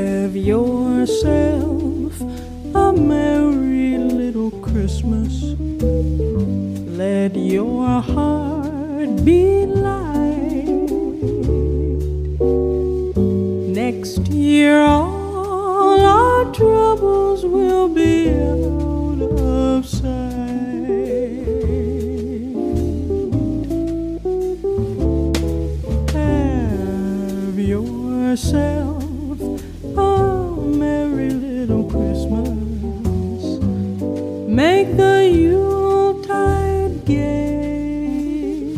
Have yourself a merry little Christmas. Let your heart be light. Next year all our troubles will be out of sight. Have yourself a merry little Christmas. Make the Yuletide gay.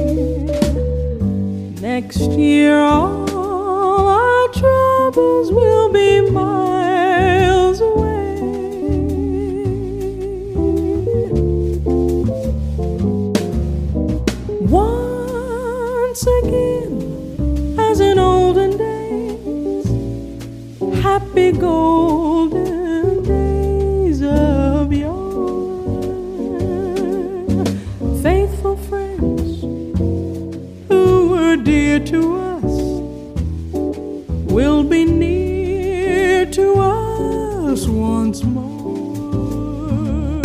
Next year all our troubles will be miles away. Once again, as in olden days, happy golden days of yore. Faithful friends who were dear to us will be near to us once more.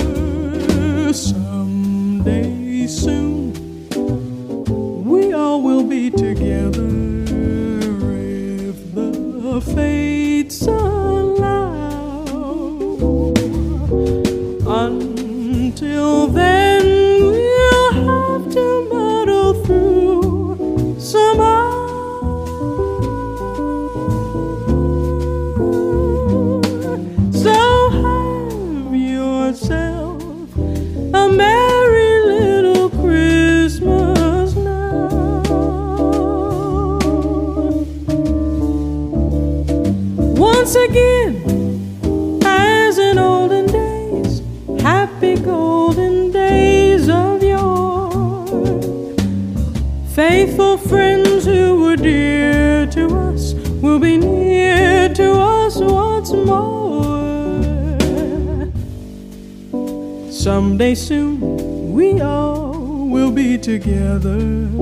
Someday soon we all will be together if the fates allow. Until then we'll have to muddle through somehow. So have yourself a merry little Christmas now. Once again, as in olden days, happy golden days of yore. Faithful friends who were dear to us will be near to us once more. Someday soon we all will be together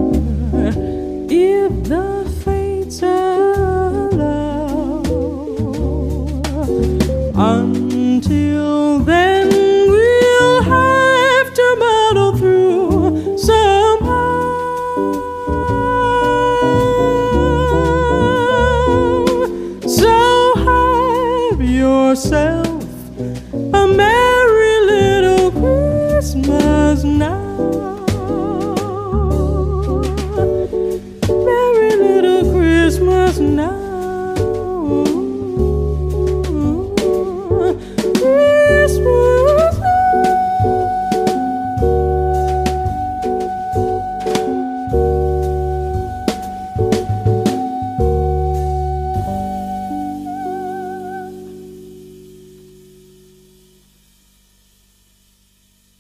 if the fates allow. Until then we'll have to muddle through somehow. So have yourself a merry little Christmas now.